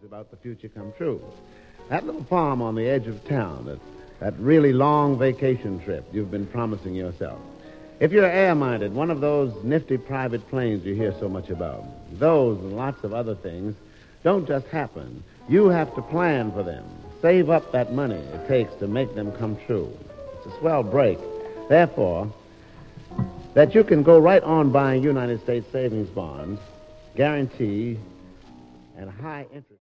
about the future come true. That little farm on the edge of town, that really long vacation trip you've been promising yourself. If you're air-minded, one of those nifty private planes you hear so much about, those and lots of other things don't just happen. You have to plan for them. Save up that money it takes to make them come true. It's a swell break. Therefore, that you can go right on buying United States savings bonds, guarantee, and high interest.